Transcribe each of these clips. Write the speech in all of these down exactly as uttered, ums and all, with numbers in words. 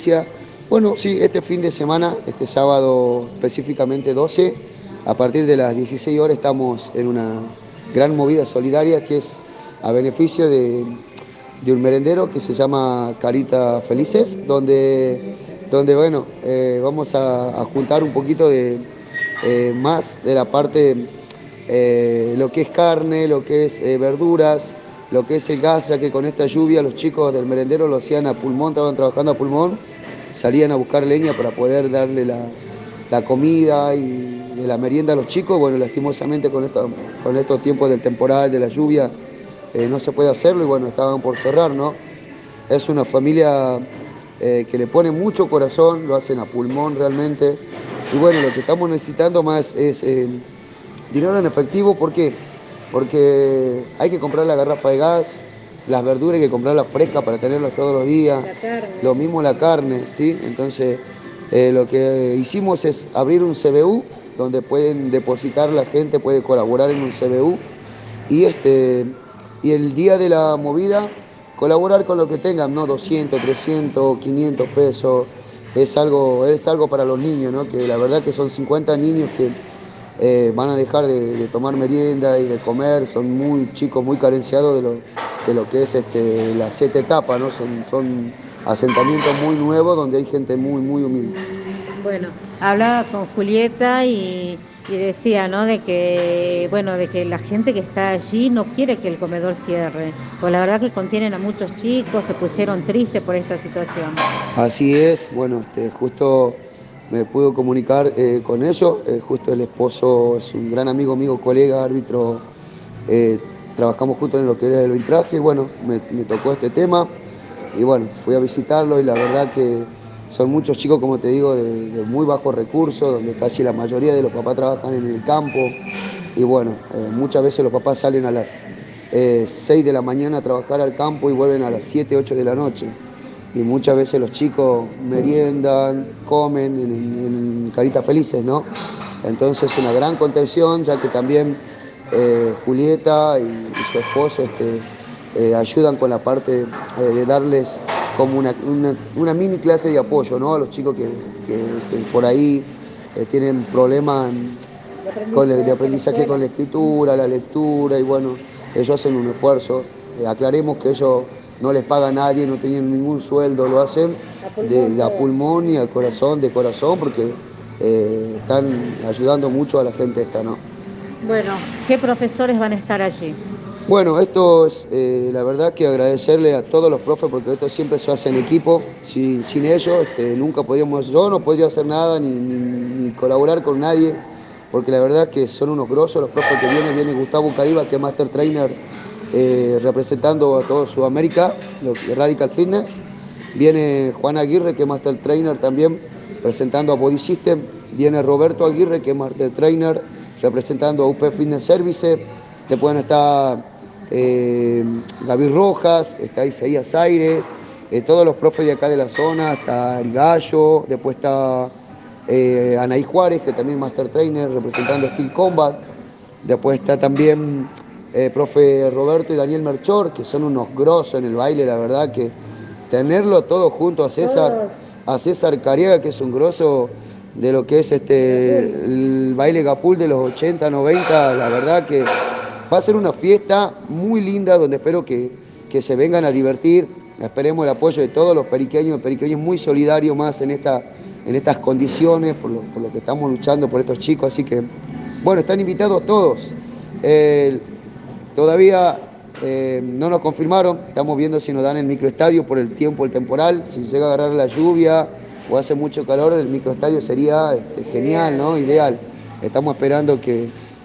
Bueno, sí, este fin de semana, este sábado específicamente doce, a partir de las dieciséis horas estamos en una gran movida solidaria que es a beneficio de, de un merendero que se llama Carita Felices, donde, donde bueno, eh, vamos a, a juntar un poquito de eh, más de la parte, eh, lo que es carne, lo que es eh, verduras, lo que es el gas, ya que con esta lluvia los chicos del merendero lo hacían a pulmón, estaban trabajando a pulmón, salían a buscar leña para poder darle la, la comida y de la merienda a los chicos. Bueno, lastimosamente con, esto, con estos tiempos del temporal, de la lluvia, eh, no se puede hacerlo y bueno, estaban por cerrar, ¿no? Es una familia eh, que le pone mucho corazón, lo hacen a pulmón realmente. Y bueno, lo que estamos necesitando más es eh, dinero en efectivo. ¿Por qué? Porque hay que comprar la garrafa de gas, las verduras hay que comprarlas frescas para tenerlas todos los días. La carne. Lo mismo la carne, ¿sí? Entonces, eh, lo que hicimos es abrir un C B U donde pueden depositar, la gente puede colaborar en un C B U y, este, y el día de la movida colaborar con lo que tengan, ¿no? doscientos, trescientos, quinientos pesos. Es algo, es algo para los niños, ¿no? Que la verdad que son cincuenta niños que eh, van a dejar de, de tomar merienda y de comer, son muy chicos, muy carenciados de lo, de lo que es este, la siete etapa, ¿no? Son, son asentamientos muy nuevos donde hay gente muy, muy humilde. Bueno, hablaba con Julieta y, y decía, ¿no? De que, bueno, de que la gente que está allí no quiere que el comedor cierre, pues la verdad que contienen a muchos chicos, se pusieron tristes por esta situación. Así es, bueno, este, justo me pude comunicar eh, con ellos, eh, justo el esposo es un gran amigo mío, colega, árbitro, eh, trabajamos juntos en lo que era el arbitraje, y bueno, me, me tocó este tema, y bueno, fui a visitarlo y la verdad que son muchos chicos, como te digo, de, de muy bajos recursos, donde casi la mayoría de los papás trabajan en el campo, y bueno, eh, muchas veces los papás salen a las eh, seis de la mañana a trabajar al campo y vuelven a las siete, ocho de la noche. Y muchas veces los chicos meriendan, comen en, en Caritas Felices, ¿no? Entonces una gran contención, ya que también eh, Julieta y, y su esposo este, eh, ayudan con la parte eh, de darles como una, una, una mini clase de apoyo, ¿no? A los chicos que, que, que por ahí eh, tienen problemas con el, de aprendizaje con la escritura, la lectura, y bueno, ellos hacen un esfuerzo. Eh, aclaremos que ellos no les paga a nadie, no tienen ningún sueldo, lo hacen de, de a pulmón y al corazón, de corazón, porque eh, están ayudando mucho a la gente esta, ¿no? Bueno, ¿qué profesores van a estar allí? Bueno, esto es eh, la verdad que agradecerle a todos los profes, porque esto siempre se hace en equipo. Sin, sin ellos este, nunca podríamos, yo no podría hacer nada ni, ni, ni colaborar con nadie, porque la verdad que son unos grosos los profes que vienen. Viene Gustavo Cariba, que es Master Trainer eh, representando a todo Sudamérica, lo que Radical Fitness. Viene Juan Aguirre, que es Master Trainer también, presentando a Body System. Viene Roberto Aguirre, que es Master Trainer, representando a U P Fitness Services. Después está eh, Gaby Rojas, está Isaías Aires, eh, todos los profes de acá de la zona, está El Gallo, después está eh, Anaí Juárez, que también es Master Trainer, representando Steel Combat. Después está también eh, profe Roberto y Daniel Merchor, que son unos grosos en el baile, la verdad que tenerlo todo junto a César, a César Cariaga, que es un grosso de lo que es este el baile Gapul de los ochenta, noventa, la verdad que va a ser una fiesta muy linda donde espero que, que se vengan a divertir. Esperemos el apoyo de todos los periqueños, periqueños muy solidarios más en, esta, en estas condiciones, por lo, por lo que estamos luchando por estos chicos. Así que, bueno, están invitados todos. Eh, todavía eh, no nos confirmaron, estamos viendo si nos dan el microestadio por el tiempo, el temporal. Si llega a agarrar la lluvia o hace mucho calor, el microestadio sería este, genial, ¿no? Ideal. Estamos esperando que,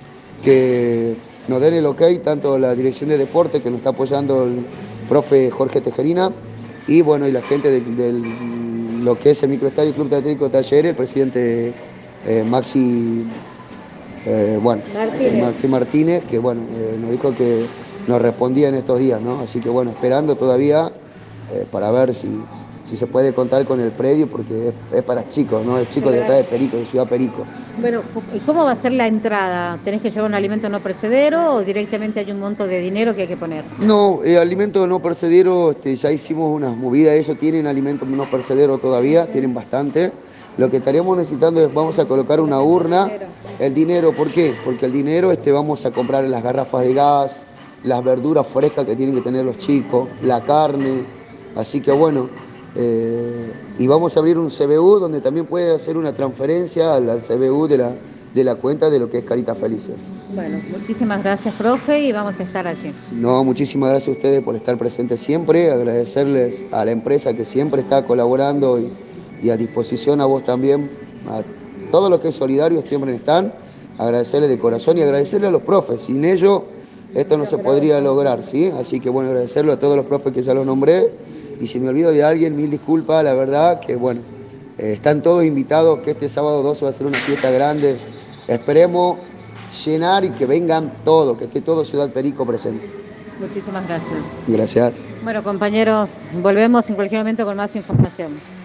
que nos den el ok, tanto la dirección de deporte, que nos está apoyando el profe Jorge Tejerina, y bueno, y la gente de, de lo que es el microestadio Club Atlético Talleres, el presidente eh, Maxi, eh, bueno, Martínez. Maxi Martínez, que bueno, eh, nos dijo que nos respondía en estos días, ¿no? Así que bueno, esperando todavía eh, para ver si si se puede contar con el predio, porque es, es para chicos, ¿no? Es chicos de acá de Perico, de Ciudad Perico. Bueno, ¿y cómo va a ser la entrada? ¿Tenés que llevar un alimento no perecedero o directamente hay un monto de dinero que hay que poner? No, eh, alimento no perecedero, este, ya hicimos unas movidas, ellos tienen alimentos no perecedero todavía, tienen bastante. Lo que estaríamos necesitando es, vamos a colocar una urna, el dinero, ¿por qué? Porque el dinero este, vamos a comprar las garrafas de gas, las verduras frescas que tienen que tener los chicos, la carne, así que bueno, eh, y vamos a abrir un C B U donde también puede hacer una transferencia al, al C B U de la, de la cuenta de lo que es Caritas Felices. Bueno, muchísimas gracias, profe, y vamos a estar allí. No, muchísimas gracias a ustedes por estar presentes siempre, agradecerles a la empresa que siempre está colaborando y, y a disposición a vos también, a todos los que es solidarios siempre están, agradecerles de corazón y agradecerles a los profes, sin ellos esto no se podría lograr, ¿sí? Así que bueno, agradecerle a todos los profes que ya los nombré, y si me olvido de alguien, mil disculpas, la verdad que bueno, eh, están todos invitados, que este sábado doce va a ser una fiesta grande, esperemos llenar y que vengan todos, que esté todo Ciudad Perico presente. Muchísimas gracias. Gracias. Bueno, compañeros, volvemos en cualquier momento con más información.